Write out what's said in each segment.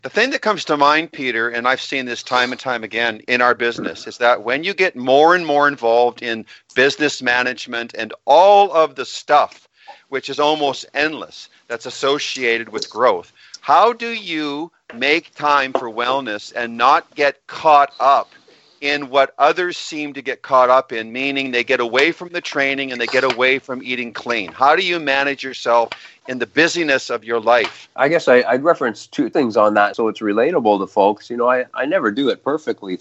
The thing that comes to mind, Peter, and I've seen this time and time again in our business, is that when you get more and more involved in business management and all of the stuff, which is almost endless, that's associated with growth, how do you make time for wellness and not get caught up in what others seem to get caught up in, meaning they get away from the training and they get away from eating clean? How do you manage yourself in the busyness of your life? I guess I'd reference two things on that so it's relatable to folks. You know, I never do it perfectly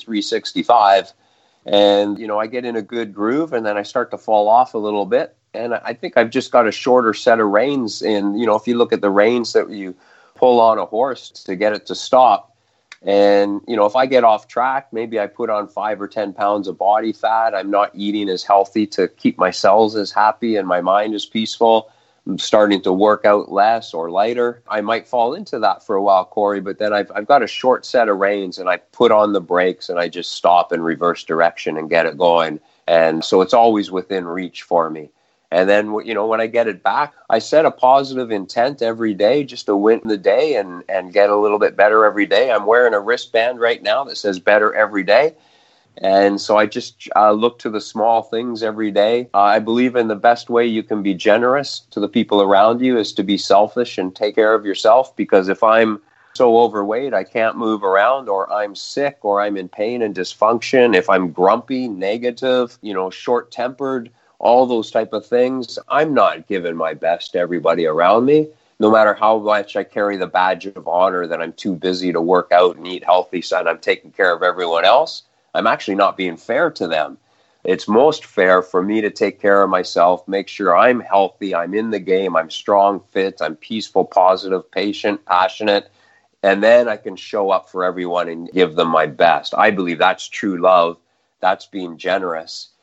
365. And, you know, I get in a good groove and then I start to fall off a little bit. And I think I've just got a shorter set of reins. And, you know, if you look at the reins that you pull on a horse to get it to stop, and, you know, if I get off track, maybe I put on 5 or 10 pounds of body fat. I'm not eating as healthy to keep my cells as happy and my mind as peaceful. I'm starting to work out less or lighter. I might fall into that for a while, Corey, but then I've got a short set of reins and I put on the brakes and I just stop in reverse direction and get it going. And so it's always within reach for me. And then, you know, when I get it back, I set a positive intent every day just to win the day and get a little bit better every day. I'm wearing a wristband right now that says better every day. And so I just look to the small things every day. I believe in the best way you can be generous to the people around you is to be selfish and take care of yourself. Because if I'm so overweight, I can't move around, or I'm sick, or I'm in pain and dysfunction, if I'm grumpy, negative, you know, short-tempered, all those type of things, I'm not giving my best to everybody around me. No matter how much I carry the badge of honor that I'm too busy to work out and eat healthy, so I'm taking care of everyone else, I'm actually not being fair to them. It's most fair for me to take care of myself, make sure I'm healthy, I'm in the game, I'm strong, fit, I'm peaceful, positive, patient, passionate, and then I can show up for everyone and give them my best. I believe that's true love. That's being generous.